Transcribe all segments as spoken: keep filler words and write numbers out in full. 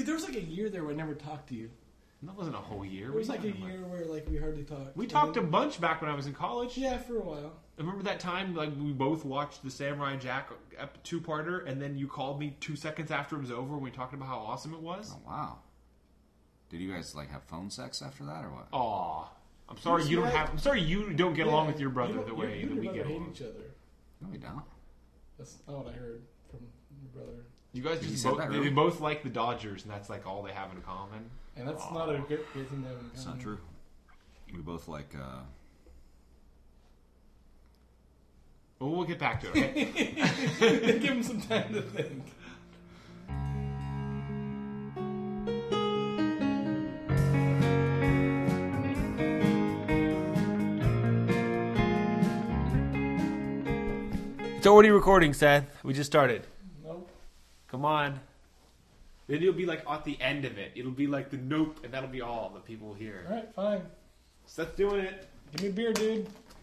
there was like a year there where I never talked to you. That wasn't a whole year. It was like a year where like we hardly talked. We talked a bunch back when I was in college. Yeah, for a while. Remember that time like we both watched the Samurai Jack two-parter, and then you called me two seconds after it was over and we talked about how awesome it was? Oh, wow. Did you guys like have phone sex after that or what? Aw. I'm sorry you don't have... I'm sorry you don't get Yeah, along with your brother you the don't- way you that and we your get brother hate along. each other. No, we don't. That's not what I heard from your brother. You guys He just said both, that they earlier. both like the Dodgers, and that's like all they have in common. And that's Aw. not a great, great thing to have in common. It's not true. We both like, uh... Well, we'll get back to it, okay? Give him some time to think. It's already recording, Seth. We just started. Nope. Come on. Then it'll be like at the end of it. It'll be like the nope, and that'll be all that people will hear. All right, fine. Seth's doing it. Give me a beer, dude.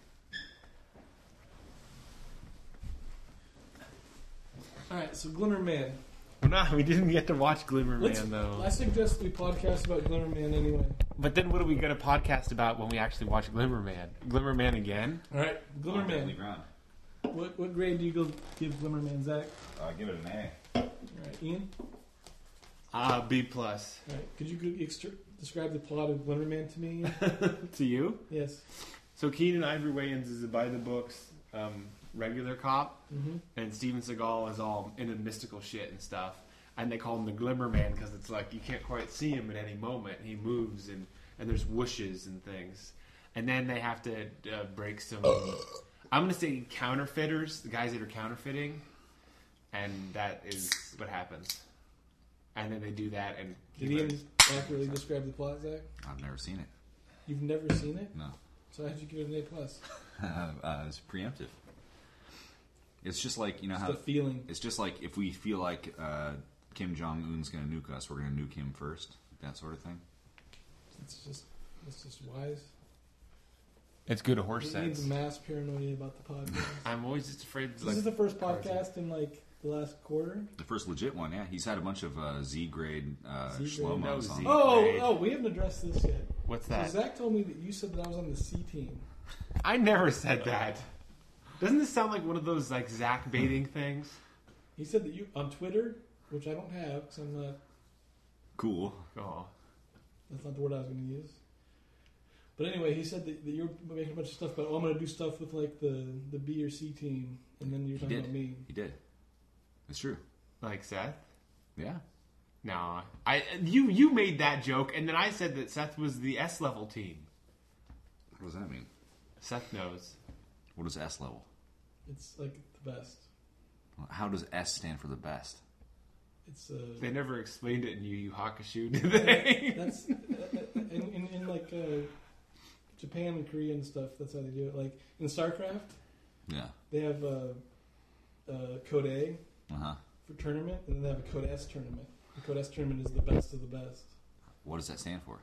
All right, so Glimmer Man. We're not. We didn't get to watch Glimmer Let's- Man though. I suggest we podcast about Glimmer Man anyway. But then, what are we going to podcast about when we actually watch Glimmer Man? Glimmer Man again? All right, Glimmer on Man. Deadly Ground. What what grade do you go give Glimmer Man, Zach? Uh, give it an A. All right, Ian. Ah, B plus. All right, could you go extra- describe the plot of Glimmer Man to me? To you? Yes. So Keenan Ivory Wayans is a by the books um, regular cop, Mm-hmm. and Steven Seagal is all into mystical shit and stuff. And they call him the Glimmer Man because it's like you can't quite see him at any moment. He moves and, and there's whooshes and things. And then they have to uh, break some. I'm going to say counterfeiters, the guys that are counterfeiting, and that is what happens. And then they do that. And Did Ian accurately describe the plot, Zach? I've never seen it. You've never seen it? No. So how'd you give it an A plus? uh, it's preemptive. It's just like, you know Just how... a feeling. It's just like if we feel like uh, Kim Jong-un's going to nuke us, we're going to nuke him first. That sort of thing. It's just it's just wise. it's good horse It needs sense. mass paranoia about the podcast. I'm always just afraid. This Like, is the first cars. podcast in like the last quarter. The first legit one, yeah. He's had a bunch of uh, Z-grade uh, Z-grade. Shlomo No, on. Z. Oh, Great. oh, we haven't addressed this yet. What's So that? Zach told me that you said that I was on the C team. I never said that. Doesn't this sound like one of those like Zach baiting things? He said that you on Twitter, which I don't have because I'm not. Cool. Oh. That's not the word I was going to use. But anyway, he said that, that you're making a bunch of stuff about. Oh, I'm going to do stuff with like the the B or C team, and then you're He talking did. about me. He did. It's true. Like Seth? Yeah. No, I you you made that joke, and then I said that Seth was the S level team. What does that mean? Seth knows. What is S level? It's like the best. How does S stand for the best? It's uh, They never explained it in Yu Yu Hakusho, did they? that's uh, in, in, in like uh, Japan and Korea and stuff. That's how they do it. Like in StarCraft, Yeah. they have uh, uh, Code A Uh-huh. for tournament, and then they have a Code S tournament. The Code S tournament is the best of the best. What does that stand for?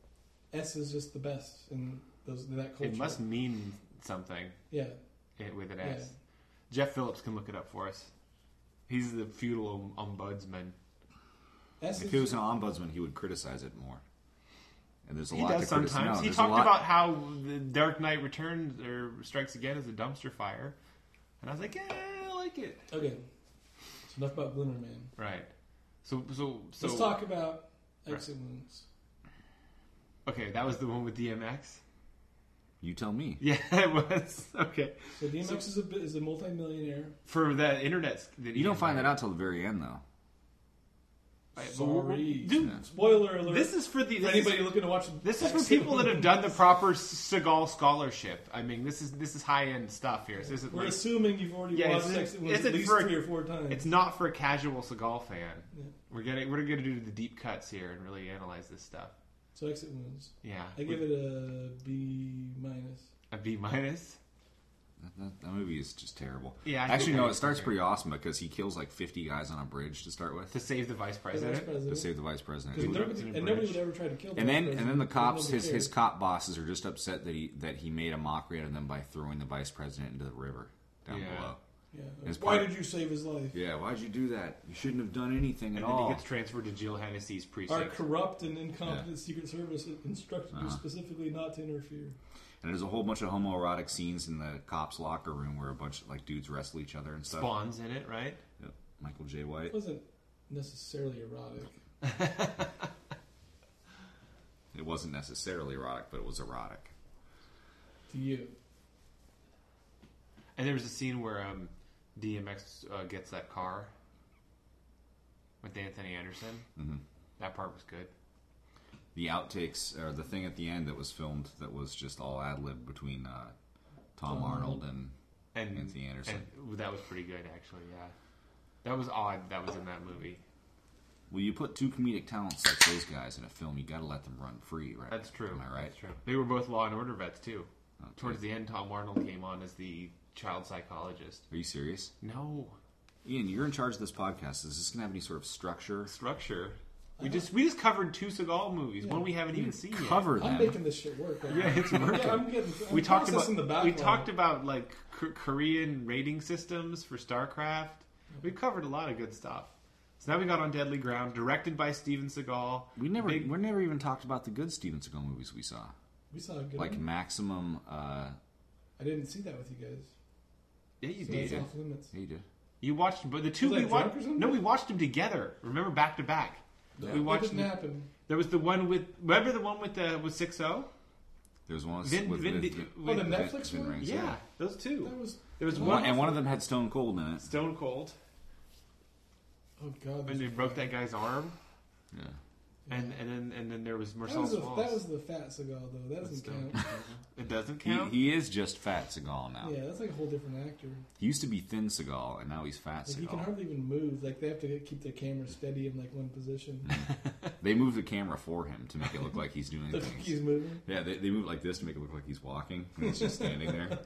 S is just the best in those in that culture. It must mean something Yeah. eh, with an Yeah. S. Jeff Phillips can look it up for us. He's the feudal ombudsman. S If is he was an ombudsman, he would criticize it more. And there's a He lot does to criticize. sometimes. No, he there's a talked lot- about how the Dark Knight Returns or Strikes Again is a dumpster fire, and I was like, yeah, I like it. okay. So enough about Glimmer Man. Right. So so so. Let's talk about Exit Wounds. Okay, that was the one with D M X. You tell me. Yeah, it was. Okay. So D M X is a bit- is a multimillionaire. For the internet. You don't find that out till the very end, though. Right, but we're- Sorry, dude, Yeah. spoiler alert. This is for the for this anybody Is, looking to watch. this is for Exit people that have done the Wounds. proper Seagal scholarship. I mean, this is this is high end stuff here. So this isn't We're like, assuming you've already Yeah, watched it's- Exit Wounds it's at a- least for- three or four times. it's not for a casual Seagal fan. Yeah. We're getting we're gonna do the deep cuts here and really analyze this stuff. So Exit Wounds. Yeah, I give it a B minus. a B minus. That, that, that movie is just terrible. Yeah, I Actually, think no, I- it starts pretty awesome because he kills like fifty guys on a bridge to start with To save the vice The president. vice president. to save the vice president. Because Who- nobody, in a and nobody bridge. would ever try to kill. The And vice then, and president then the because cops, nobody his his cared. cop bosses are just upset that he that he made a mockery out of them by throwing the vice president into the river down Yeah. below. Yeah. As Why part- did you save his life? Yeah, why'd you do that? You shouldn't have done anything And at then all. he gets transferred to Jill Hennessy's Our precinct. corrupt and incompetent Yeah. Secret Service instructed you Uh-huh. specifically not to interfere. And there's a whole bunch of homoerotic scenes in the cops' locker room where a bunch of like dudes wrestle each other and stuff. Spawn's in it, right? Yep. Michael J. It White. wasn't necessarily erotic. It wasn't necessarily erotic, but it was erotic. To you. And there was a scene where um, D M X uh, gets that car with Anthony Anderson. Mm-hmm. That part was good. The outtakes, or the thing at the end that was filmed that was just all ad lib between uh, Tom Tom Arnold Arnold. and And, Anthony Anderson. and that was pretty good, actually. Yeah, that was odd. That was in that movie. Well, you put two comedic talents like those guys in a film, you got to let them run free, right? That's true. Am I right? That's true. They were both Law and Order vets too. Okay. Towards the end, Tom Arnold came on as the child psychologist. Are you serious? No Ian, you're in charge of this podcast. Is this going to have any sort of structure? structure. We just we just covered two Seagal movies, Yeah. one we haven't even seen yet. Cover I'm them. making this shit work. Right? Yeah, it's working. Yeah, I'm getting. I'm we talked about processing the we backlog. talked about like K- Korean rating systems for StarCraft. We covered a lot of good stuff. So now we got On Deadly Ground, directed by Steven Seagal. We never, Big- we never even talked about the good Steven Seagal movies we saw, We saw a good like one. Maximum. Uh, I didn't see that with you guys. Yeah, you So did. that's off limits. yeah, you did. You watched, but the two Was we that watched. drunk or something? No, we watched them together. Remember, back to back. No, We watched That didn't the- happen. There was the one with. Remember the one with the with six O? There was one with, Vin, with, Vin, with, Di- Oh, the with- Netflix Vin one? Rings, yeah, those two. That was. There was Oh, one, One, and one of them had Stone Cold in it. Stone Cold, Oh God. and they this- broke that guy's arm, Yeah. and and then and then there was That Marcel was, the, Smalls. that was the fat Seagal though. That doesn't Stone- count. It doesn't He, count. he is just Fat Seagal now. Yeah, that's like a whole different actor. He used to be Thin Seagal, and now he's Fat Like he can Seagal. hardly even move. Like they have to keep the camera steady in like one position. They moved the camera for him to make it look like he's doing Look like things. he's moving. Yeah, they, they move it like this to make it look like he's walking, and he's just standing there.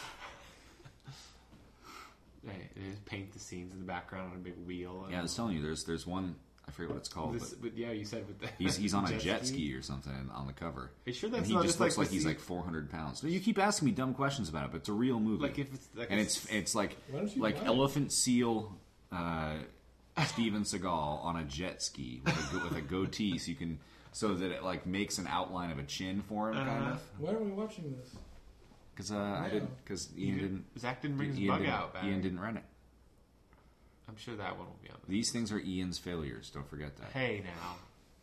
Right, they just paint the scenes in the background on a big wheel. Yeah, I was telling you, there's there's one, I forget what it's called, This, but but yeah, you said with the he's he's on a jet ski or something on the cover. Are you sure And that's he not just just looks like, like he's the like four hundred pounds. You keep asking me dumb questions about it, but it's a real movie. like if it's like and a it's it's like Why don't you like buy it? elephant seal uh, Steven Seagal on a jet ski with a, go- with a goatee, so you can so that it like makes an outline of a chin for him, kind Uh-huh. of. Why aren't we watching this? Because uh, I Yeah. didn't because Ian didn't Zach didn't bring his Ian bug didn't, out back. Ian didn't rent it. I'm sure that one will be on. These things are Ian's failures. Don't forget that. Hey now,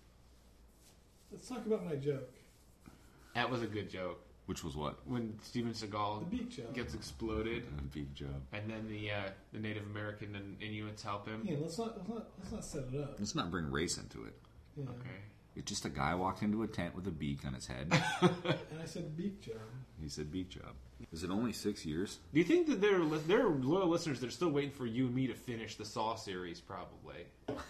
Let's talk about my joke. that was a good joke. Which was what? When Steven The Seagal beak joke. gets exploded, A big job. and then the uh, the Native American and Inuits help him. Yeah, let's not, let's not let's not set it up. Let's not bring race into it. Yeah. Okay. It's just a guy walked into a tent with a beak on his head. And I said beak job. He said beak job. Is it only six years? Do you think that there are, li- there are loyal listeners that are still waiting for you and me to finish the Saw series? Probably.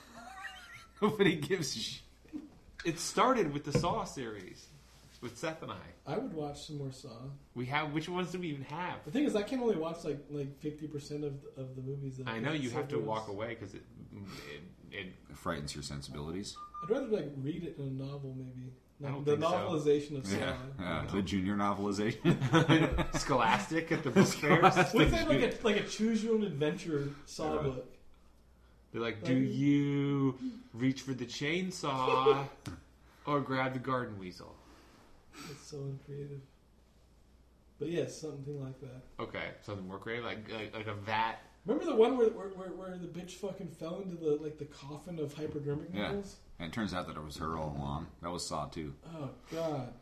Nobody gives a shit. It started with the Saw series with Seth and I. I would watch some more Saw. We have which ones do we even have? The thing is, I can only watch like like fifty percent of of the movies. That I know you that have to Saw walk does. away because it, it it It frightens your sensibilities. I'd rather like read it in a novel, maybe. I Like don't the think so. novelization of Saw. Yeah, yeah. No. The junior novelization. Scholastic at the book fairs. What if they had like a like a choose your own adventure Saw Yeah. book? They're like, do you reach for the chainsaw or grab the garden weasel? It's so uncreative. But yes, something like that. Okay, something more creative, like like, like a vat. Remember the one where, where where where the bitch fucking fell into the like the coffin of hypodermic Yeah. needles? And it turns out that it was her all along. That was Saw too. Oh god.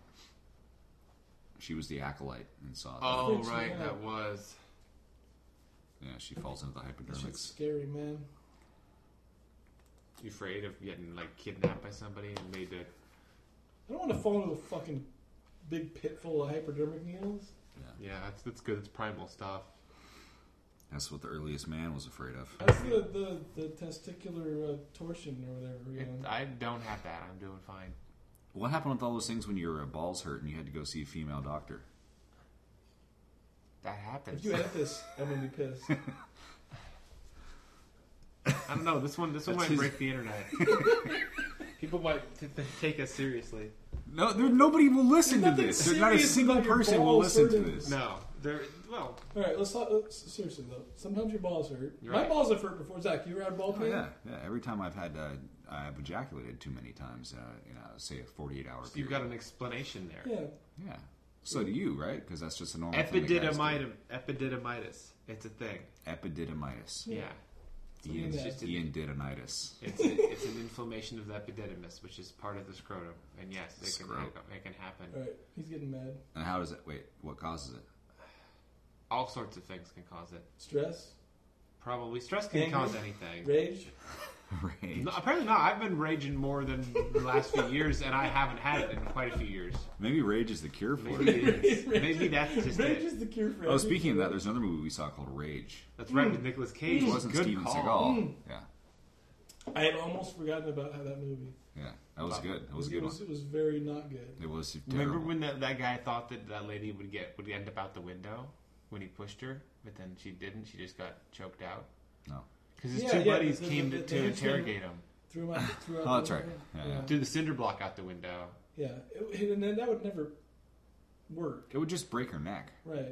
She was the acolyte in Saw. Oh Freaks me right, out. that was. Yeah, she falls into the That shit's hypodermics. scary, man. You afraid of getting like kidnapped by somebody and made to? I don't want to fall into a fucking big pit full of hypodermic needles. Yeah, that's that's good. It's primal stuff. That's what the earliest man was afraid of. That's the the, the testicular uh, torsion or whatever. You It, know? I don't have that. I'm doing fine. What happened with all those things when your uh, balls hurt and you had to go see a female doctor? That happens. If you edit this, I'm gonna be pissed. I don't know. This one, this one That's might his- break the internet. People might t- t- take us seriously. No, there, nobody will listen There's to nothing this. There's not a serious single about your person will balls listen to hurting. this. No, There, well, All right, let's talk. Let's, seriously though, sometimes your balls hurt. You're My right. balls have hurt before. Zach, you ever had ball Oh, pain? yeah, yeah. Every time I've had, uh, I've ejaculated too many times. Uh, you know, say a forty-eight hour. so you've got an explanation there. Yeah. Yeah. So do you, right? Because that's just a normal thing. that guys do. Epididymitis. Epididymitis. It's a thing. Epididymitis. Yeah. Ian, Yeah. just- Ian didonitis. It's a, it's an inflammation of the epididymis, which is part of the scrotum. And yes, it can, Scrot. it can happen. All right, he's getting mad. And how does it? Wait, what causes it? All sorts of things can cause it. Stress, Probably stress can Anger. cause anything. rage. Rage. No, apparently not. I've been raging more than the last few years, and I haven't had it in quite a few years. Maybe rage is the cure for Maybe it. it is. Maybe that's just Rage it. is the cure for. Oh, everything. speaking of that, there's another movie we saw called Rage. That's right with Nicolas Cage. It wasn't Good Steven call. Seagal. Yeah, I had almost forgotten about how that movie. yeah, that was good. That was a it good was, one. It was very not good. It was Remember terrible. when that, that guy thought that that lady would get would end up out the window when he pushed her, but then she didn't. She just got choked out No. because his Yeah, two yeah, buddies the- came the- to, the to henchman- interrogate him. Threw him out. Threw out Oh, that's the right. window. Yeah, yeah. yeah. Threw the cinder block out the window. Yeah, It- and then that would never work, It would just break her neck. right?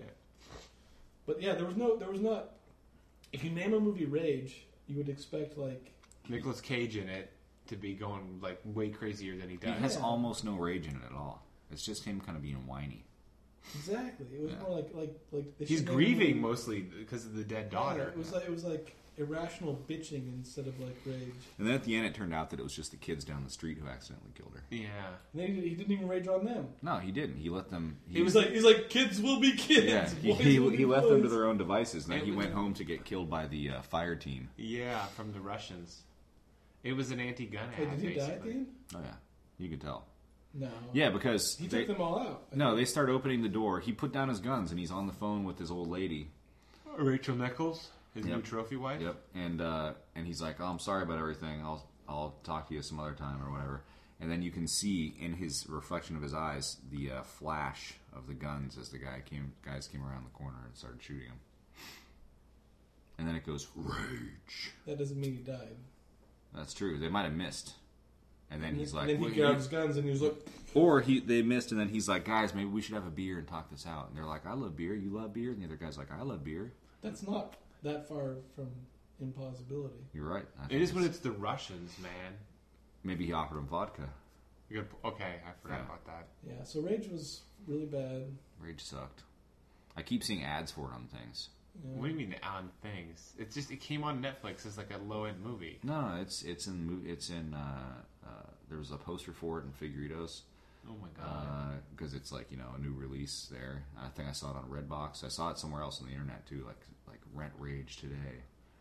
But yeah, there was no, there was not. If you name a movie Rage, you would expect like Nicolas Cage in it to be going like way crazier than he He does. has Yeah. almost no rage in it at all. It's just him kind of being whiny. exactly. It was Yeah. more like like like they He's should name a grieving movie- mostly because of the dead Yeah, daughter. it was like it was like irrational bitching instead of like rage. And then at the end, it turned out that it was just the kids down the street who accidentally killed her. Yeah. And then he, he didn't even rage on them. No, he didn't. He let them. He was like, he's like, kids will be kids. yeah, he, boys he, will be he left them to boys." their own devices, and then It he was- went home to get killed by the uh, fire team. Yeah, from the Russians. It was an anti-gun ad, Wait, did he die at the basically. end? Oh yeah, you could tell. No. Yeah, because He they, took them all out. no, they start opening the door. He put down his guns, and he's on the phone with his old lady. Rachel Nichols, his Yep. new trophy wife. Yep, and uh, and he's like, "Oh, I'm sorry about everything. I'll I'll talk to you some other time or whatever." And then you can see in his reflection of his eyes the uh, flash of the guns as the guy came guys came around the corner and started shooting him. And then it goes rage. That doesn't mean he died. That's true. They might have missed. And then he's and like, then he "Well, got out you-" his guns and he was like, or he they missed, and then he's like, "Guys, maybe we should have a beer and talk this out." And they're like, "I love beer. You love beer?" And the other guy's like, "I love beer." that's not that far from impossibility. You're right. I It think is when it's the Russians, man. maybe he offered him vodka. You're gonna, okay, I forgot Yeah. about that. Yeah, so Rage was really bad. Rage sucked. I keep seeing ads for it on things. Yeah. What do you mean on things? It's just it came on Netflix as like a low end movie. No, no, it's it's in mo- it's in. Uh, uh, there was a poster for it in Figuritos Oh my god. because it's like you know a new release there. I think I saw it on Redbox. I saw it somewhere else on the internet too, like like Rent Rage today.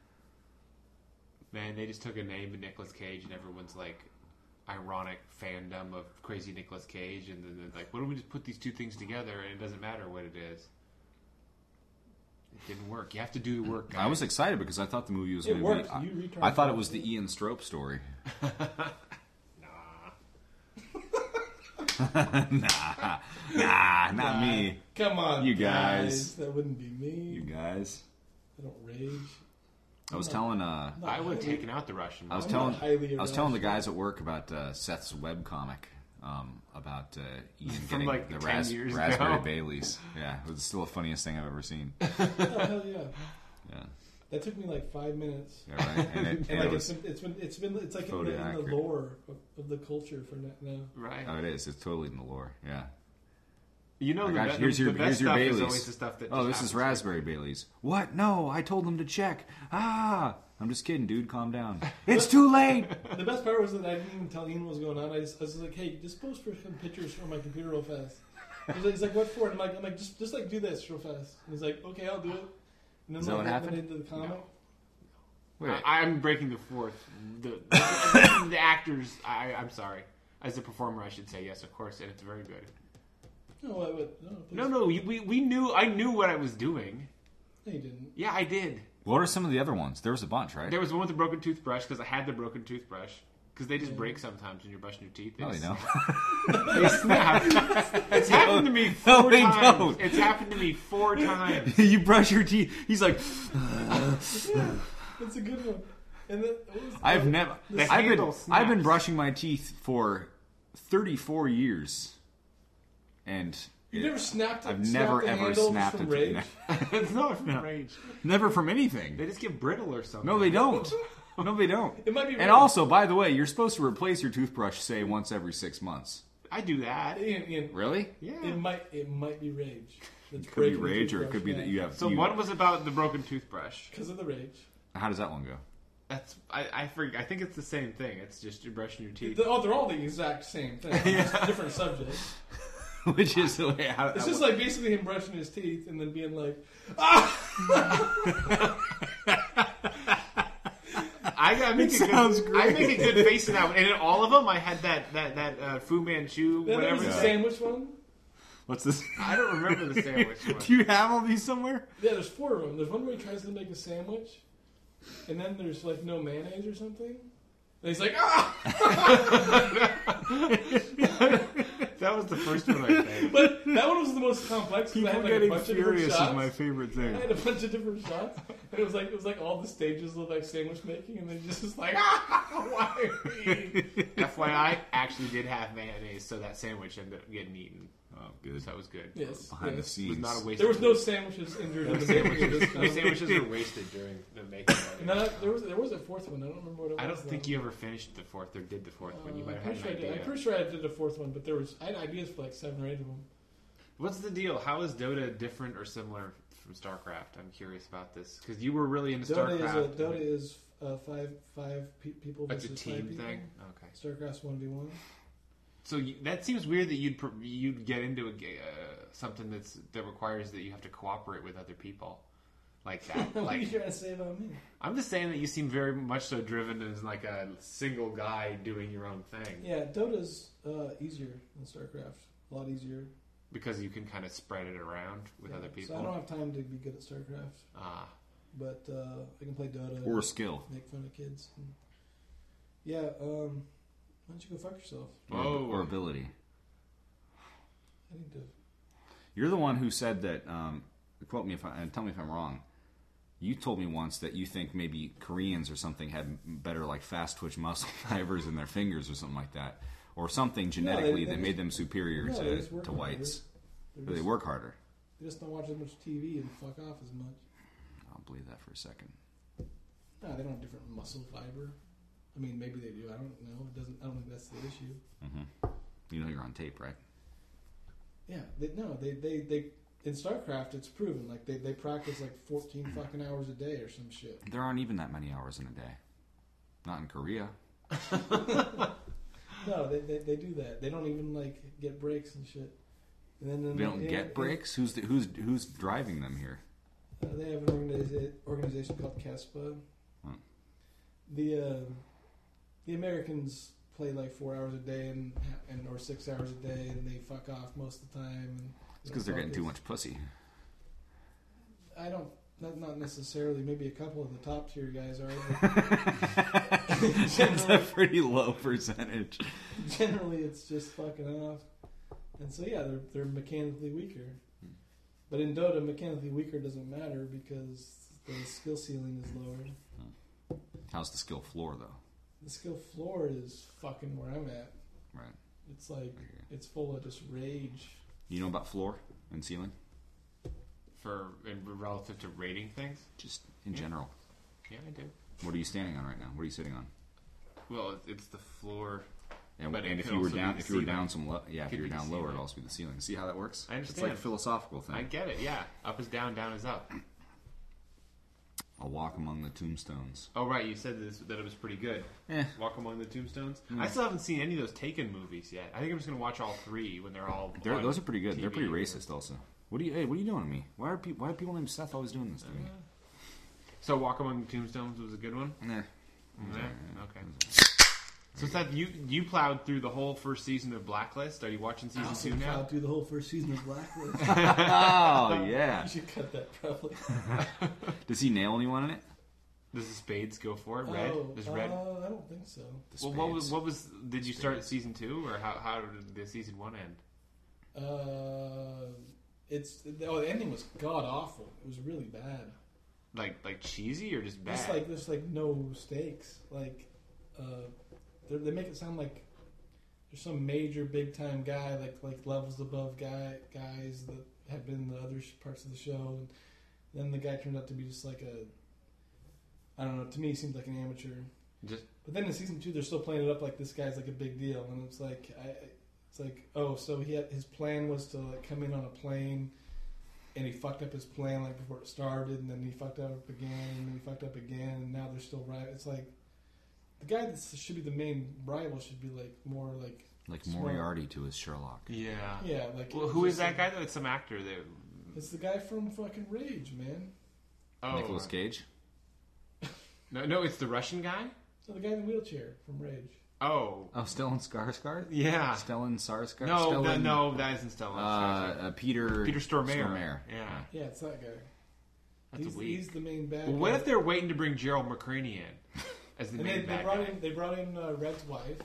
Man, they just took a name of Nicolas Cage and everyone's like ironic fandom of crazy Nicolas Cage and then they're like, why don't we just put these two things together and it doesn't matter what it is. It didn't work. You have to do the work, guys. I was excited because I thought the movie was It going to worked. be. You retarded. I, I thought it was the Ian Strope story. Nah. nah, nah, not Nah. me. Come on, You guys. That wouldn't be me. You guys. I don't rage. I was I'm telling. Uh, Not I would have highly- taken out the Russian. I was I'm telling. not highly I was telling the irrational. guys at work about uh, Seth's webcomic. Um, about uh, Ian From, getting like, the ten ras- years raspberry ago. Baileys. Yeah, it was still the funniest thing I've ever seen. Oh, hell yeah. Yeah, That took me like five minutes. yeah, right. And, it, And and like it was, it's been, it's been, it's been, it's like in photo the, in the accurate. lore of, of the culture for na- now. Right. oh, it is. It's totally in the lore. Yeah. You know, I the, got be- you. Here's the, your- the best here's your stuff is Baileys. always the stuff that Oh, just this is happens. raspberry Baileys. What? No, I told them to check. Ah, I'm just kidding, dude. Calm down. It's too late. The best part was that I didn't even tell Ian what was going on. I, just, I was like, "Hey, just post for some pictures from my computer real fast." He's like, he's like, "What for?" And I'm like, "I'm like, just, just like do this real fast." And he's like, "Okay, I'll do it." And then Is that like, what I happened? went into the comic. No. Wait. I, I'm breaking the fourth. The, the, the actors, I, I'm sorry. As a performer, I should say yes, of course, and it's very good. No, what? what no, please. No, no, we, we, we knew, I knew what I was doing. No, you didn't. Yeah, I did. What are some of the other ones? There was a bunch, right? There was one with the broken toothbrush because I had the broken toothbrush. Because they just break sometimes when you're brushing your teeth. They No, they just- don't. They snap. It's happened to me No, four they times. don't. It's happened to me four times. you brush your teeth. He's like, Yeah, that's a good one. And then what was the- I've never. The I've been. handle I've been snaps. brushing my teeth for thirty-four years, and You never snapped. I've snapped never the ever handles snapped from it. rage. It's not from No. rage. Never from anything. They just get brittle or something. No, they don't. No, they don't. It might be. And rage. also, by the way, you're supposed to replace your toothbrush, say, once every six months. I do that. Ian, Ian, Really? Yeah. it might it might be rage. It could be rage, or it could be that you have. So you, one was about the broken toothbrush. because of the rage. How does that one go? That's I I, forget, I think it's the same thing. It's just you're brushing your teeth. The- oh, they're all the exact same thing. Just different subjects. Which is the way. How, It's just like basically him brushing his teeth and then being like, ah! I, I make It a sounds good, great. I make a good face in that one. And in all of them, I had that that that uh, Fu Manchu Then there whatever. was the Yeah. sandwich one. What's this? I don't remember the sandwich one. Do you have all these somewhere? Yeah, there's four of them. There's one where he tries to make a sandwich, and then there's like no mayonnaise or something. And he's like, ah! That was the first one I think. But that one was the most complex because I People had like a getting bunch of different furious is shots. my favorite I thing. had a bunch of different shots, and it was like it was like all the stages of like sandwich making, and then just was like, ah, why me? F Y I, actually did have mayonnaise, so that sandwich ended up getting eaten. Oh, good. So that was good. Yes, Behind the yes. It scenes. was not a waste. There was of no food. sandwiches injured in No the making of sandwiches. this No film. sandwiches were wasted during the making of And it. then I, there was there was a fourth one. I don't remember what it was. I don't think though. you ever finished the fourth or did the fourth one. You Uh, might I'm have had pretty an sure I did. idea. I'm pretty sure I did a fourth one, but there was I had ideas for like seven or eight of them. What's the deal? How is Dota different or similar from StarCraft? I'm curious about this because you were really into Dota is a, StarCraft. Dota is uh, five five pe- people It's a versus team five people. thing. Okay. StarCraft's one v one. So you, that seems weird that you'd pr- you'd get into a, ga- uh, something that's that requires that you have to cooperate with other people like that. What are you Like trying to say about me? I'm just saying that you seem very much so driven as like a single guy doing your own thing Yeah, Dota's uh, easier than StarCraft. A lot easier. because you can kind of spread it around with Yeah, other So I people. don't have time to be good at StarCraft, Ah, but uh, I can play Dota. Or and skill. make fun of kids. And yeah. Um, why don't you go fuck yourself? Or, Whoa. or ability. I need to. You're the one who said that, um, quote me if I, and tell me if I'm wrong. You told me once that you think maybe Koreans or something had better like fast twitch muscle fibers in their fingers or something like that. Or something genetically they that just- made them superior no, they to, just work to harder. whites. They're But they just- work harder. They just don't watch as much T V and fuck off as much. I'll believe that for a second. No, they don't have different muscle fiber. I mean, maybe they do. I don't know. It doesn't. I don't think that's the issue. hmm You know you're on tape, right? Yeah. They, no, they, they, they. In StarCraft, it's proven. Like they, they practice like fourteen fucking hours a day or some shit. There aren't even that many hours in a day. Not in Korea. No, they, they, they do that. They don't even like get breaks and shit. And then, then They don't and- get and- breaks. Who's the, who's who's driving them here? Uh, they have an organiza- organization called CASPA. Hmm. The uh, the Americans play like four hours a day and, and or six hours a day, and they fuck off most of the time. And It's because they're getting too much pussy. I don't. Not, not necessarily. Maybe a couple of the top tier guys are. But That's a pretty low percentage. generally, it's just fucking off. And so yeah, they're they're mechanically weaker. But in Dota, mechanically weaker doesn't matter because the skill ceiling is lower. How's the skill floor though? The skill floor is fucking where I'm at. Right. It's like it's full of just rage. You know about floor and ceiling? for in relative to rating things. Just in Yeah. general. Yeah, I do. What are you standing on right now? What are you sitting on? Well, it's the floor. And, But it and if could you were also be down, the if you were ceiling. down some, lo- yeah, if Could you were be the down lower, ceiling. it'd also be the ceiling. See how that works? I It's like understand. a philosophical thing. I get it. Yeah, up is down, down is up. A walk among the tombstones. Oh right, you said this, that it was pretty good. Eh. Walk Among the Tombstones. Mm. I still haven't seen any of those Taken movies yet. I think I'm just gonna watch all three when they're all. They're, on those are pretty good. T V They're pretty or whatever. racist, also. What are you? Hey, what are you doing to me? Why are people? Why are people named Seth always doing this to me? So Walk Among the Tombstones was a good one. Nah. Yeah. Okay. So Seth, you you plowed through the whole first season of Blacklist. Are you watching I season also two now? plowed through the whole first season of Blacklist. Oh yeah. You should cut that probably. Does he nail anyone in it? Does the Spades go for it? Red? Oh, Does Red? Uh, I don't think so. The Well, what was Spades. what was? Did you start Spades. season two, or how how did the season one end? Uh, it's oh the ending was god awful. It was really bad. Like like cheesy or just bad? Just like there's like no stakes. Like uh, they they make it sound like there's some major big time guy like like levels above guy guys that have been in the other sh- parts of the show, and then the guy turned out to be just like a, I don't know. To me, he seemed like an amateur. Just But then in season two, they're still playing it up like this guy's like a big deal, and it's like I, it's like oh, so he had, his plan was to like come in on a plane, and he fucked up his plan like before it started, and then he fucked up again, and then he fucked up again, and now they're still right. It's like the guy that should be the main rival should be like more like Like smart. Moriarty to his Sherlock. yeah. Yeah, like Well, it's who is just that like- guy though? It's some actor that. It's the guy from fucking Rage, man. Oh, Nicolas Cage. no, no, it's the Russian guy. So the guy in the wheelchair from Rage. Oh, Oh, Stellan Skarsgård. yeah. Stellan Skarsgård. No, Stellan, that, no, that isn't Stellan. Uh, uh, Peter. Peter Stormare. Stormare. Yeah, Yeah, it's that guy. that's he's, weak. he's the main bad Well, guy. what if they're waiting to bring Gerald McCraney in as the And main they, they bad brought guy? in they brought in uh, Red's wife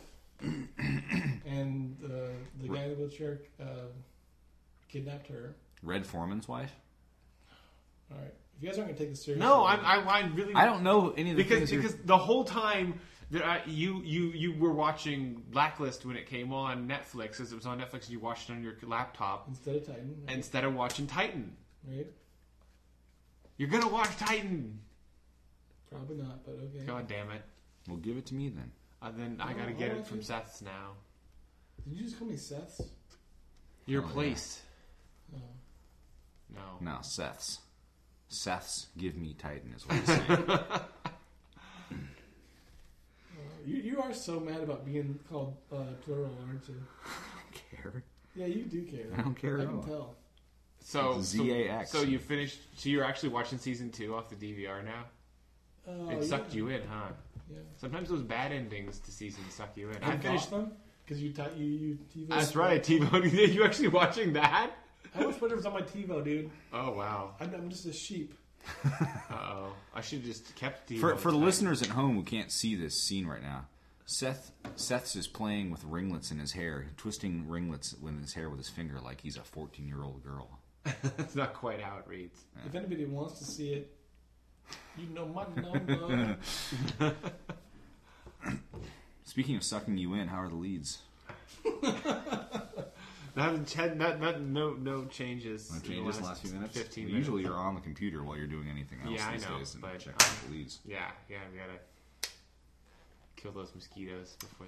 and uh, the guy in the wheelchair uh, kidnapped her. Red Foreman's wife. All right, if you guys aren't gonna take this seriously, No, I, I, I really I don't know any of the because things you're- because the whole time that I, you you you were watching Blacklist when it came on Netflix, as it was on Netflix, and you watched it on your laptop instead of Titan, right? instead of watching Titan. right? You're gonna watch Titan. Probably not, but okay. God damn it! Well, give it to me then. Uh, then I Oh, gotta get I'll it from watch it. Seth's now. Did you just call me Seth's? Your Oh, yeah. place. Oh. No. No, Seth's. Seth's Give Me Titan is what he's saying. Uh, you you are so mad about being called uh, plural, aren't you? Care. Yeah, you do care. I don't care I at can all. tell. So Z A X. So, so you finished. So you're actually watching season two off the D V R now. Oh, It sucked yeah. you in, huh? Yeah. Sometimes those bad endings to seasons suck you in. I I finished. them because you t- you you TiVo. That's right, TiVo. You actually watching that? I watch whatever's on my TiVo, dude. Oh wow. I'm, I'm just a sheep. Uh oh. I should have just kept TiVo. For for the tight. listeners at home who can't see this scene right now, Seth Seth's is playing with ringlets in his hair, twisting ringlets in his hair with his finger like he's a fourteen year old girl. That's not quite how it reads. If anybody wants to see it, you know my number. Speaking of sucking you in, how are the leads? I haven't had not, not no no changes. No in the changes in the last few minutes. Fifteen Well, minutes. Usually you're on the computer while you're doing anything else Yeah, I these know, days and but, check um, out the leads. Yeah, yeah. We gotta kill those mosquitoes before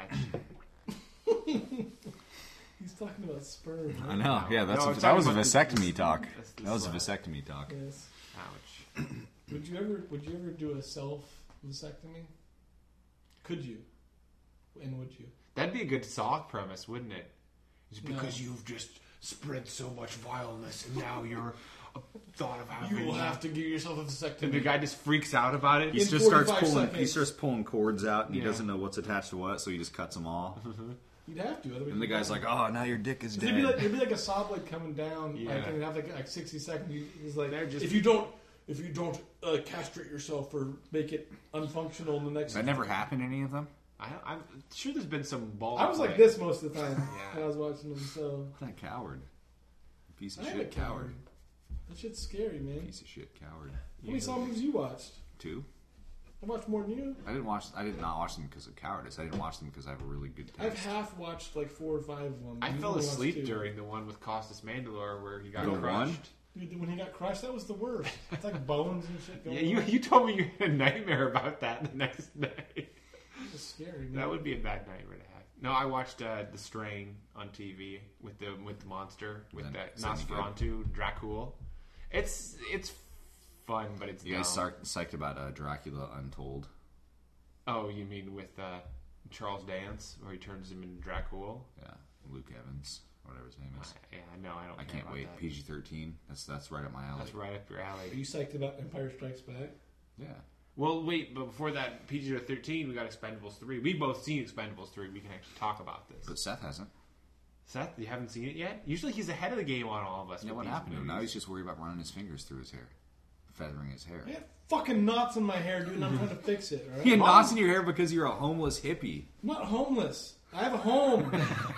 they hatch. He's talking about sperm. Right? I know. Yeah, that's No, a, it's that was a talking about vasectomy the- talk. that's the That was a slut. vasectomy talk. Yes. Ouch. Would you ever? Would you ever do a self vasectomy? Could you? And would you? That'd be a good Saw premise, wouldn't it? It's No. because you've just spread so much vileness, and now you're a thought of how You will have to give yourself a vasectomy. And the guy just freaks out about it. He In just starts forty-five pulling. He seconds. starts pulling cords out, and he Yeah. doesn't know what's attached to what, so he just cuts them all. You'd have to. Otherwise And the guy's like, "Oh, now your dick is it'd be like dead." it'd be like a saw blade coming down. Yeah. Like, and it'd have like, like sixty seconds. You- He's like, They're just- if you don't, if you don't uh, castrate yourself or make it unfunctional in the next. That never happened to any of them. I, I'm sure there's been some ball. I was like play. this most of the time Yeah. when I was watching them. So What a coward! Piece of I am a shit, coward. coward. That shit's scary, man. Piece of shit, coward. How many Saw movies you watched? Two. I watched more than you. I didn't watch. I did not watch them because of cowardice. I didn't watch them because I have a really good I've taste. half watched like four or five of them. I You fell only watched asleep two. during the one with Costas Mandalore where he got The one? crushed. Dude, when he got crushed, that was the worst. It's like bones and shit going Yeah, you on. you told me you had a nightmare about that the next day. It was scary, man. That would be a bad nightmare to have. No, I watched uh, The Strain on T V with the with the monster with Then that it's any good? Nosferatu Dracul. It's it's fun, but it's You guys dumb. psyched, psyched about uh, Dracula Untold? Oh, you mean with uh, Charles Dance, where he turns him into Dracul? Yeah, Luke Evans, whatever his name is. Yeah, no, I don't. I care can't about wait. that. P G thirteen. That's that's right up my alley. That's right up your Are alley. you psyched about Empire Strikes Back? Yeah. Well, wait, but before that, P G thirteen, we got Expendables three. We've both seen Expendables three. We can actually talk about this. But Seth hasn't. Seth, you haven't seen it yet? Usually he's ahead of the game on all of us. Yeah, with what these happened to him? Now movies. he's just worried about running his fingers through his hair, feathering his hair. I have fucking knots in my hair, dude, and I'm trying to fix it, alright? You had I'm knots in your hair because you're a homeless hippie. not homeless. I have a home.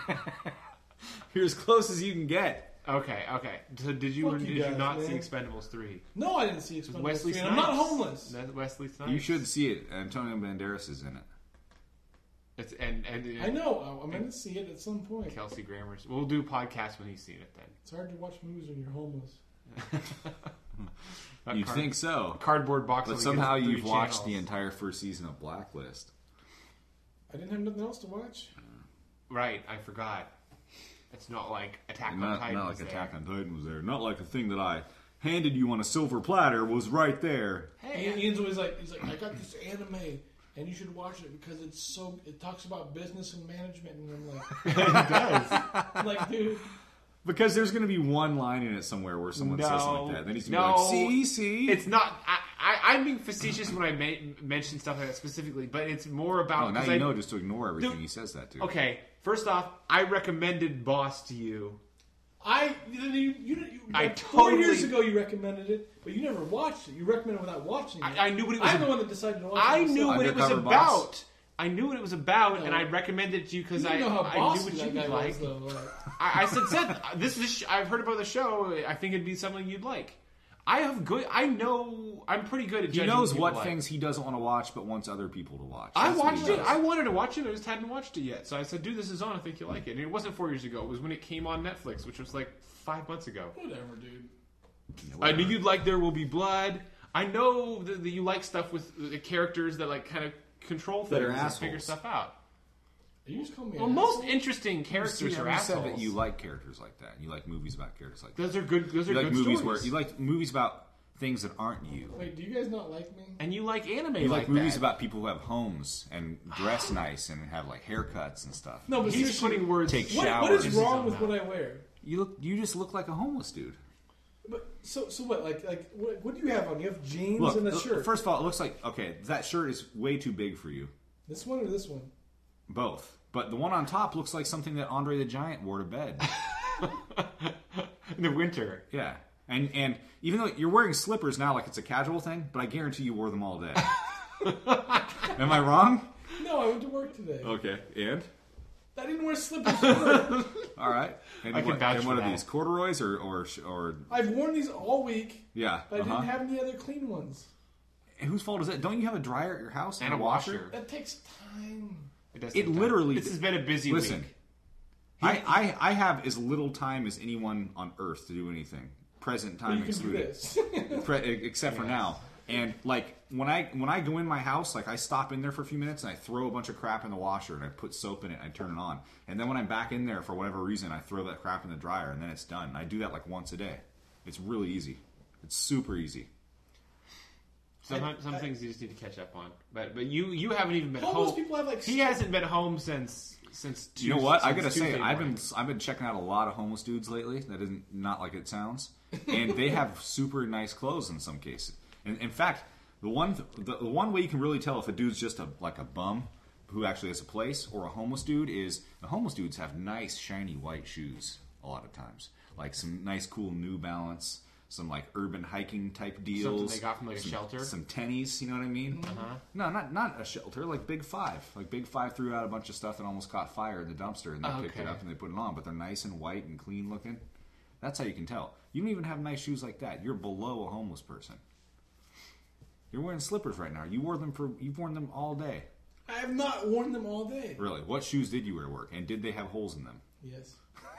You're as close as you can get. Okay, okay. So did you, Fuck did you you guys, not man. see Expendables three? No, I didn't see With Expendables Wesley three, Snipes. and I'm not homeless. That's Wesley Snipes. You should see it. Antonio Banderas is in it. It's and and I know. I'm going to see it at some point. Kelsey Grammer's. We'll do a podcast when he's seen it. Then It's hard to watch movies when you're homeless. You card- think so? Cardboard box. But only somehow gets three you've watched the channels. entire first season of Blacklist. I didn't have nothing else to watch. Right, I forgot. It's not like Attack on Not, Titan. not was like there. Attack on Titan was there. Not like the thing that I handed you on a silver platter was right there. Hey, And Ian's always like, he's like, I got this anime, and you should watch it because it's so. It talks about business and management, and I'm like, it does. I'm like, dude, Because there's going to be one line in it somewhere where someone says something like that. Then he's going to No. be like, see, see? It's not. I, I, I'm being facetious when I ma- mention stuff like that specifically, but it's more about. oh, now 'cause you I, know just to ignore everything Dude, he says that to. Okay, first off, I recommended Boss to you. I you you, you, you I like four totally- years ago you recommended it, but you never watched it. You recommended it without watching it. I, I knew what it was. I'm the one that decided to watch I it. knew myself. what it was Undercover about. Boss? I knew what it was about, and No. I recommended it to you because You I, know how I knew bossy what that you'd guy like. was, though. Like, I, I said, said this is. I've heard about the show. I think it'd be something you'd like. I have good. I know. I'm pretty good at. He judging knows people what like. things he doesn't want to watch but wants other people to watch. I That's what he watched it. does. I wanted to watch it. I just hadn't watched it yet. So I said, "Dude, this is on. I think you'll like it." And it wasn't four years ago. It was when it came on Netflix, which was like five months ago. whatever, dude. Yeah, I whatever. knew you'd like There Will Be Blood. I know that, that you like stuff with the characters that like kind of control That things are and figure assholes. stuff out. You just called me. Well, an most asshole? interesting characters You are said assholes. that you like characters like that. You like movies about characters like that. Those are good. Those are You like good movies stories. where you like movies about things that aren't you. Wait, do you guys not like me? and you like anime You like, like movies that. about people who have homes and dress nice and have like haircuts and stuff. No, but He's seriously, putting words. Take what, showers. what is This is wrong on with that. what I wear? You look. You just look like a homeless dude. But so so what? Like like what, what do you have on? You have jeans Look. and a look, shirt. First of all, it looks like okay. That shirt is way too big for you. This one or this one? Both. But the one on top looks like something that Andre the Giant wore to bed. in the winter. Yeah. And and even though you're wearing slippers now like it's a casual thing, but I guarantee you wore them all day. Am I wrong? No, I went to work today. Okay. And? I didn't wear slippers. to work. All right. And I can what, vouch and for what are that. these? Corduroys or or or I've worn these all week, yeah. but I uh-huh. didn't have any other clean ones. And whose fault is that? Don't you have a dryer at your house And a washer. That takes time. It, does It take time. literally- This has been a busy Listen. week. I, I I have as little time as anyone on earth to do anything. Present But time you can do excluded. this. Pre- except for Yes. now. And like when I when I go in my house, like I stop in there for a few minutes and I throw a bunch of crap in the washer and I put soap in it and I turn it on. And then when I'm back in there for whatever reason, I throw that crap in the dryer and then it's done. I do that like once a day. It's really easy. It's super easy. Some, I- some I- things you just need to catch up on. But but you you haven't even been Homeless home. people have like. He hasn't been home since since. You know what? I since gotta say, Tuesday I've morning. been I've been checking out a lot of homeless dudes lately. That isn't not like it sounds, and they have super nice clothes in some cases. And in fact, the one the, the one way you can really tell if a dude's just a like a bum who actually has a place or a homeless dude is the homeless dudes have nice shiny white shoes a lot of times, like some nice cool New Balance, some like urban hiking type deals. Something they got from, like, a some, shelter? some tennies. You know what I mean? Uh-huh. No, not not a shelter. Like Big Five. Like Big Five threw out a bunch of stuff that almost caught fire in the dumpster, and they picked it Okay. up and they put it on. But they're nice and white and clean looking. That's how you can tell. You don't even have nice shoes like that. You're below a homeless person. You're wearing slippers right now. You wore them for. You've worn them all day. I have not worn them all day. Really? What shoes did you wear to work? And did they have holes in them? Yes.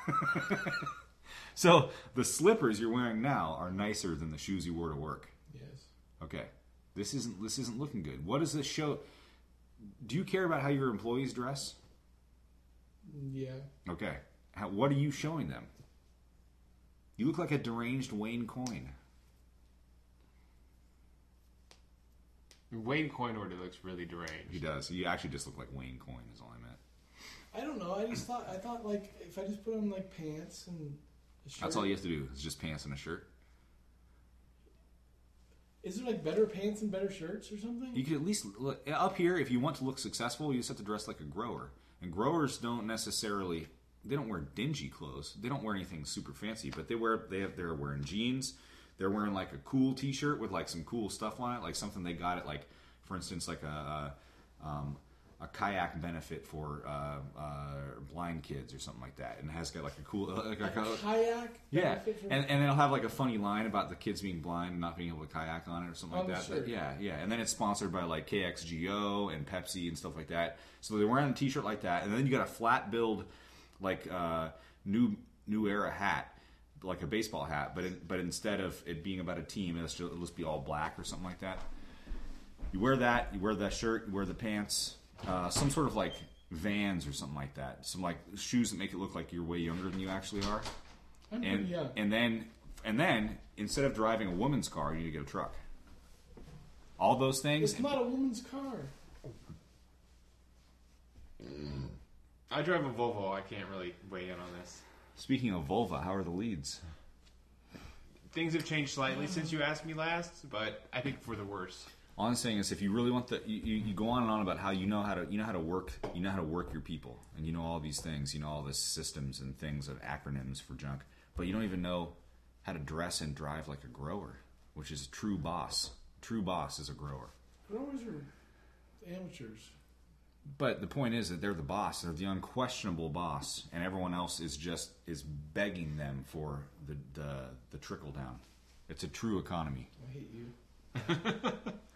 So the slippers you're wearing now are nicer than the shoes you wore to work. Yes. Okay. This isn't. This isn't looking good. What does this show? Do you care about how your employees dress? Yeah. Okay. How, what are you showing them? You look like a deranged Wayne Coyne. Wayne Coyne already looks really deranged. He does. You actually just look like Wayne Coyne is all I meant. I don't know. I just thought. I thought like if I just put on like pants and a shirt. That's all you have to do. Is just pants and a shirt. Is there like better pants and better shirts or something? You could at least look up here. If you want to look successful, you just have to dress like a grower. And growers don't necessarily. They don't wear dingy clothes. They don't wear anything super fancy. But they wear. They have. They're wearing jeans. They're wearing like a cool T-shirt with like some cool stuff on it, like something they got at like, for instance, like a, a um, a kayak benefit for uh, uh, blind kids or something like that, and it has got like a cool like, Like a, a kayak. yeah, benefit for- and and it'll have like a funny line about the kids being blind and not being able to kayak on it or something Oh, like that. sure. But yeah, yeah, and then it's sponsored by like K X G O and Pepsi and stuff like that. So they're wearing a T-shirt like that, and then you got a flat build like uh, new new era hat, like a baseball hat, but in, but instead of it being about a team, it'll just, it'll just be all black or something like that. You wear that, you wear that shirt, you wear the pants, uh, some sort of like Vans or something like that, some like shoes that make it look like you're way younger than you actually are. I'm And pretty young. and then and then instead of driving a woman's car, you need to get a truck. All those things. It's not a woman's car. I drive a Volvo. I can't really weigh in on this. Speaking of Volvo, how are the leads? Things have changed slightly since you asked me last, but I think for the worse. All I'm saying is, if you really want the, you, you, you go on and on about how you know how to, you know how to work, you know how to work your people, and you know all these things, you know all the systems and things of acronyms for junk, but you don't even know how to dress and drive like a grower, which is a true boss. True boss is a grower. Growers are amateurs. But the point is that they're the boss. They're the unquestionable boss, and everyone else is just is begging them for the the, the trickle down. It's a true economy, I hate you.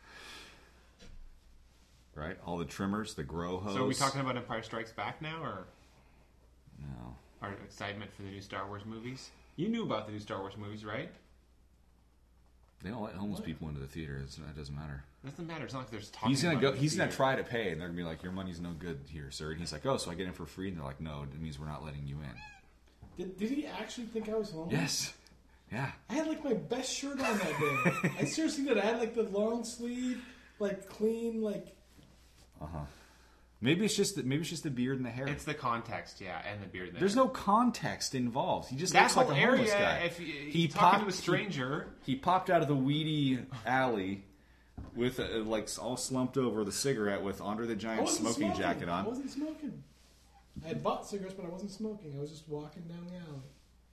right? All the trimmers, the grow hose. So are we talking about Empire Strikes Back now, or No. our excitement for the new Star Wars movies? You knew about the new Star Wars movies, right? They don't let homeless What? people into the theater. It's, it doesn't matter. It doesn't matter. It's not like there's talking. He's gonna about go. it in He's the gonna theater. try to pay, and they're gonna be like, "Your money's no good here, sir." And he's like, "Oh, so I get in for free?" And they're like, "No, it means we're not letting you in." Did, did he actually think I was homeless? Yes. Yeah. I had like my best shirt on that day. I seriously did. I had like the long sleeve, like clean, like. Uh huh. Maybe it's just the, maybe it's just the beard and the hair. It's the context, yeah, and the beard. And the There's hair. no context involved. He just that looks whole like a homeless area. guy. If you, He talking popped- to a stranger, He popped out of the weedy alley with uh like all slumped over the cigarette with Andre the I Giant wasn't smoking, smoking jacket I on. wasn't smoking. I had bought cigarettes, but I wasn't smoking. I was just walking down the alley.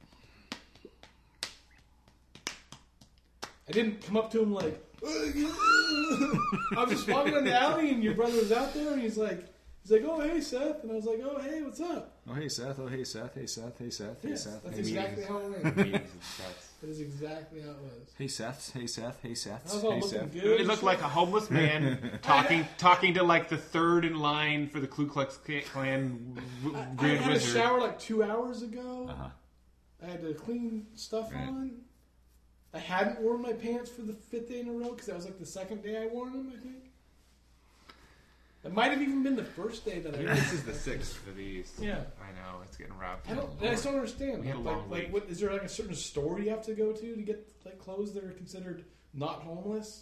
I didn't come up to him like. I was just walking down the alley, and your brother was out there, and he's like, he's like, "Oh hey Seth," and I was like, "Oh hey, what's up?" Oh hey Seth, oh hey Seth, hey Seth, hey Seth, hey Yes, Seth, that's hey exactly Seth. how it went. meetings and stuff. That is exactly how it was. Hey Seth, hey Seth, hey Seth, I was all hey looking Seth. good. It looked like a homeless man talking talking to like the third in line for the Ku Klux Klan w- I, I Grand had a Wizard. shower like two hours ago. Uh huh. I had to clean stuff Right. on. I hadn't worn my pants for the fifth day in a row because that was like the second day I wore them, I think. It might have even been the first day that I wore This them. is the sixth for these. Yeah. I know it's getting rough. I don't. I just don't understand. We had a like, long like, week. what is there like a certain store you have to go to to get like clothes that are considered not homeless?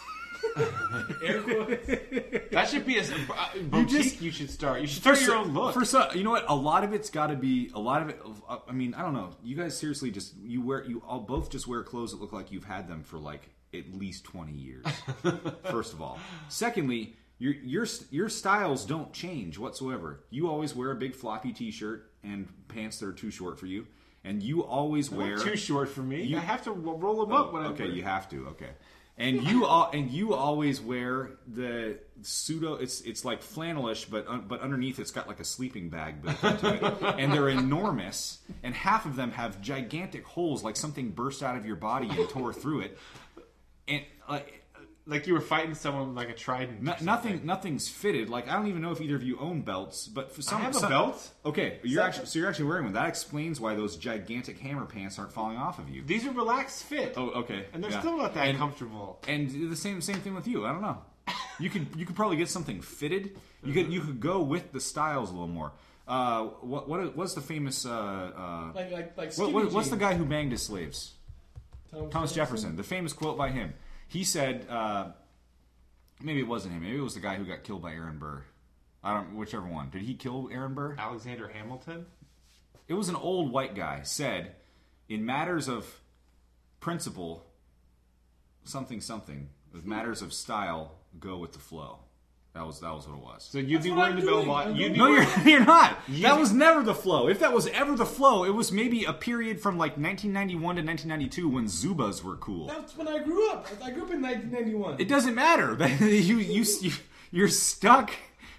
Air quotes. That should be a, a boutique. You, just- should start. You should start your own look. For some, you know what? A lot of it's got to be. A lot of it. uh, I mean, I don't know. You guys seriously just you wear you all both just wear clothes that look like you've had them for like at least twenty years. First of all, secondly, your your your styles don't change whatsoever. You always wear a big floppy T-shirt and pants that are too short for you, and you always wear Too short for me. You- I have to w- roll them Oh, up when I okay, wear you have to. Okay, and you all and you always wear the pseudo. It's it's like flannelish, but un, but underneath it's got like a sleeping bag built into it, and they're enormous. And half of them have gigantic holes, like something burst out of your body and tore through it. And like like you were fighting someone with like a trident. or no, something. nothing, nothing's fitted. Like I don't even know if either of you own belts, but for some, I have some a belt. Okay, you're Second- actually so you're actually wearing one. That explains why those gigantic hammer pants aren't falling off of you. These are relaxed fit, Oh, okay, and they're yeah. still not that And- comfortable. And the same same thing with you. I don't know. You could you could probably get something fitted. You could you could go with the styles a little more. Uh, what what what's the famous uh, uh, Like like like what, skinny what, what's the jeans. guy who banged his slaves? Thomas, Thomas Jefferson. The famous quote by him. He said, uh, maybe it wasn't him. Maybe it was the guy who got killed by Aaron Burr. I don't whichever one. Did he kill Aaron Burr? Alexander Hamilton. It was an old white guy said, in matters of principle, something something. With matters of style, go with the flow. That was that was what it was. So you'd That's be what wearing I'm the bell doing. bottom. I'm You'd be doing- No, wearing- you're, you're not. You- That was never the flow. If that was ever the flow, it was maybe a period from like nineteen ninety-one to nineteen ninety-two when Zubas were cool. That's when I grew up. I grew up in nineteen ninety-one. It doesn't matter. you, you, you, you're stuck.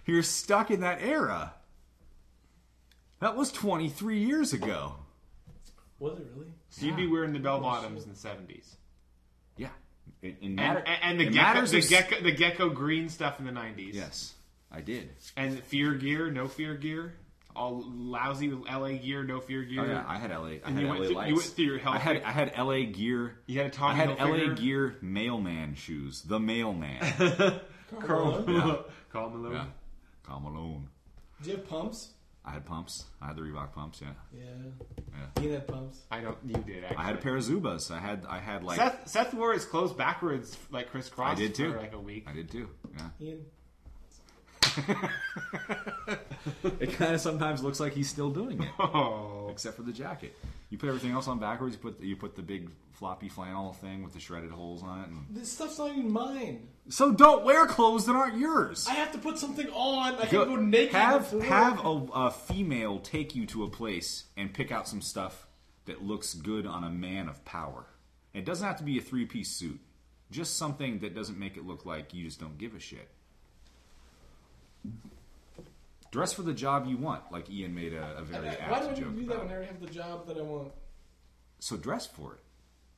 You're stuck in that era. That was twenty-three years ago. Was it really? So you'd be wearing the bell bottoms in the seventies. Yeah. It, it And, matter, and, and the, it gecko, matters the, if- gecko, the gecko green stuff in the nineties. Yes, I did. And fear gear, no fear gear. All lousy L A gear, no fear gear. Oh yeah, I had L A. I And had you L A went through- lights. you went through your health I had pick. I had L A gear. You had a I Tommy had L A Hilfiger. gear mailman shoes. The mailman. Carl, Yeah. Carl Malone. Yeah. Carl Malone. do you have pumps? I had pumps. I had the Reebok pumps. Yeah. Yeah. Yeah. Ian had pumps. I don't. You did. Actually. I had a pair of Zubas. I had I had like Seth, Seth wore his clothes backwards, like crisscross. I did too. For like a week. I did too. Yeah. Ian. It kind of sometimes looks like he's still doing it, Oh. except for the jacket. You put everything else on backwards. You put you put the big floppy flannel thing with the shredded holes on it. And... This stuff's not even mine. So don't wear clothes that aren't yours. I have to put something on. I Go- can't go naked. have before. have a, a female take you to a place and pick out some stuff that looks good on a man of power. It doesn't have to be a three piece suit. Just something that doesn't make it look like you just don't give a shit. Dress for the job you want, like Ian made a, a very I- apt Why do I need joke to do that about. when I already have the job that I want? So dress for it.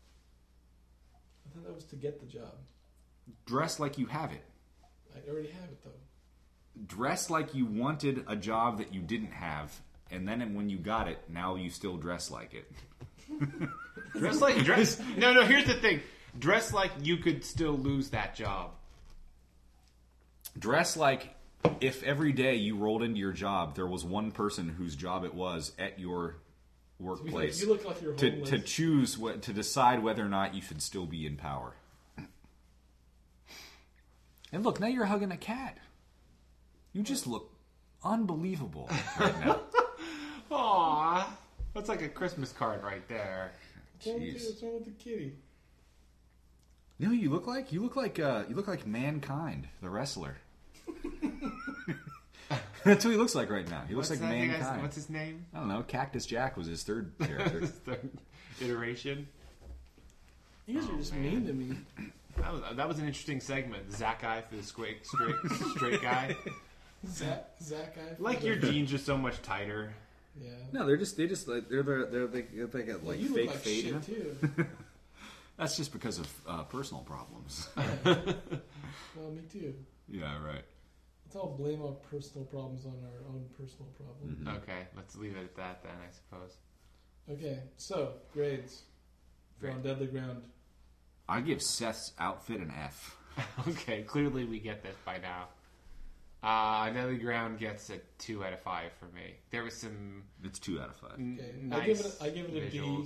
I thought that was to get the job. Dress like you have it. I already have it though. Dress like you wanted a job that you didn't have, and then when you got it, now you still dress like it. Dress like dress. No, no. Here's the thing. Dress like you could still lose that job. Dress like if every day you rolled into your job, there was one person whose job it was at your workplace You look like you're to, homeless. to choose what to decide whether or not you should still be in power. And look, now you're hugging a cat. You just look unbelievable right now. Aww. That's like a Christmas card right there. What's wrong with you? Jeez. What's wrong with the kitty? You know who you look like? You look like uh, you look like Mankind, the wrestler. That's who he looks like right now. He looks What's like that guy's- Mankind. What's his name? I don't know. Cactus Jack was his third character. The iteration. You guys are just man. mean to me. That was, that was an interesting segment. The Zach guy for the straight, straight, straight guy. Zach, Zach guy. Like your jeans are so much tighter. Yeah. No, they're just they just like they're they're, they're they they got Well, like you fake look like fade in shit them. too. That's just because of uh, personal problems. Well, me too. Yeah, right. Let's all blame our personal problems on our own personal problems. Mm-hmm. Okay, let's leave it at that then, I suppose. Okay, so grades for Great. On Deadly Ground. I give Seth's outfit an F. Okay, clearly we get this by now. Uh, Another Ground gets a two out of five for me. There was some It's two out of five. n- Okay, nice I give it. A, I give it a B, visuals.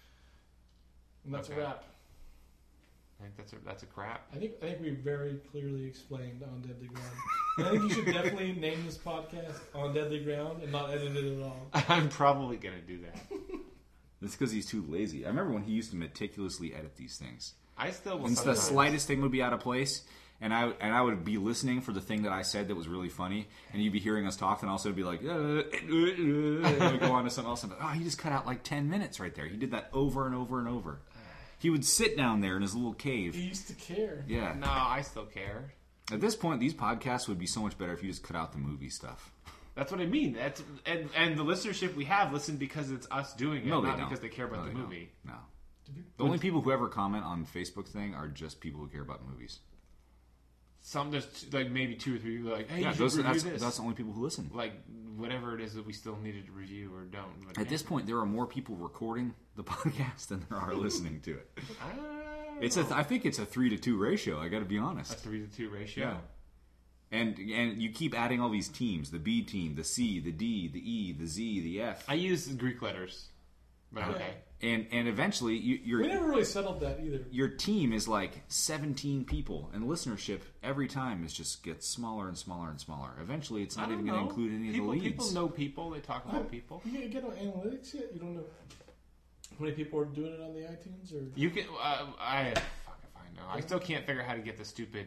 and that's Okay. a wrap. I think that's a that's a crap. I think. I think we very clearly explained On Deadly Ground. And I think you should definitely name this podcast On Deadly Ground and not edit it at all. I'm probably gonna do that. That's because he's too lazy. I remember when he used to meticulously edit these things. I still will And the sometimes- slightest thing would be out of place, and I and I would be listening for the thing that I said that was really funny, and you'd be hearing us talk, and also be like, uh, uh, uh, and I'd go on to something else, and be, oh, he just cut out like ten minutes right there. He did that over and over and over. He would sit down there in his little cave. He used to care. Yeah. No, I still care. At this point, these podcasts would be so much better if you just cut out the movie stuff. That's what I mean. That's and and the listenership we have listen because it's us doing it, No, they not don't. because they care about No, the they movie. don't. No. The only people who ever comment on Facebook thing are just people who care about movies. Some there's t- like maybe two or three people are like, hey, Yeah, you should those, review that's, this. that's the only people who listen. Like whatever it is that we still needed to review or don't. But At this point, there are more people recording the podcast than there are listening to it. I don't It's a, know. I think it's a three to two ratio. I got to be a honest. three to two ratio. Yeah. And and you keep adding all these teams: the B team, the C, the D, the E, the Z, the F, I use Greek letters, but Yeah. okay. and and eventually you, your We never really settled that either. your team is like seventeen people, and listenership every time is just gets smaller and smaller and smaller. Eventually, it's I not don't even going know. to include any people, of the leads. People know people. They talk about people. You get on analytics yet? You don't know how many people are doing it on the iTunes, or You can. Uh, I fuck if I know. I still can't figure out how to get the stupid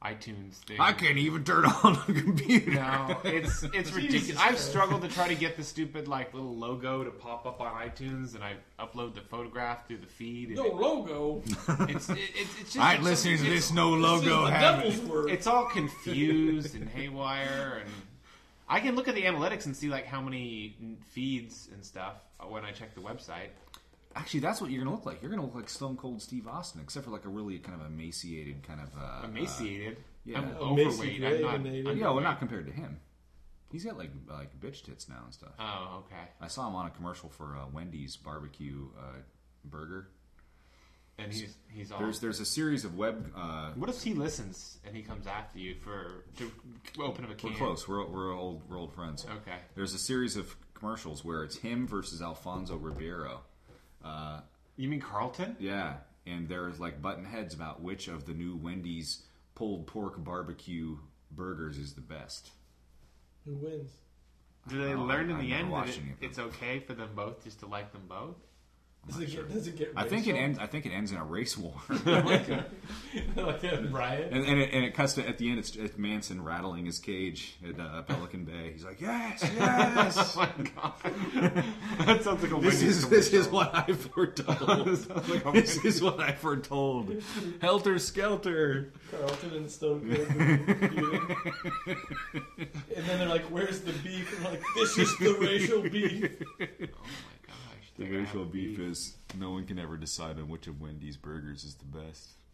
iTunes thing. I can't even turn on the computer. No, it's it's Jesus ridiculous. I've Christ. struggled to try to get the stupid like little logo to pop up on iTunes, and I upload the photograph through the feed. And No logo. it, it's it, it's it's just I ain't it's- listening to it's- this no This is logo the habit. devil's work. It's all confused and haywire, and I can look at the analytics and see like how many feeds and stuff when I check the website. Actually, that's what you're gonna look like. You're gonna look like Stone Cold Steve Austin, except for like a really kind of emaciated kind of. Uh, Emaciated. yeah. I'm Emaciated, overweight. I'm not. emaciated. Uh, I'm yeah, well, overweight. not compared to him. He's got like like bitch tits now and stuff. Oh, okay. I saw him on a commercial for uh, Wendy's barbecue uh, burger. And he's he's all. There's there's a series of web. Uh, What if he listens and he comes after you for to open up a can? we're close. We're we're old we're old friends. Okay. There's a series of commercials where it's him versus Alfonso Ribeiro. Uh, You mean Carlton? yeah, and there's like button heads about which of the new Wendy's pulled pork barbecue burgers is the best. Who wins? Do they know. learn in I've the never end that watched it, any of them. it's okay for them both just to like them both? Does not it, sure. get, does it get I think it racial? ends. I think it ends in a race war. like a, like a riot? And, and, it, and it cuts to at the end. It's, it's Manson rattling his cage at uh, Pelican Bay. He's like, "Yes, yes." Oh my god, that sounds like a This Wendy's is this is commercial. what I foretold. Sounds like a This is what I foretold. Helter skelter. Carlton and Stone Cold competing. And then they're like, where's the beef? And I'm like, this is the racial beef. Oh my gosh, The they're gonna racial have beef is no one can ever decide on which of Wendy's burgers is the best.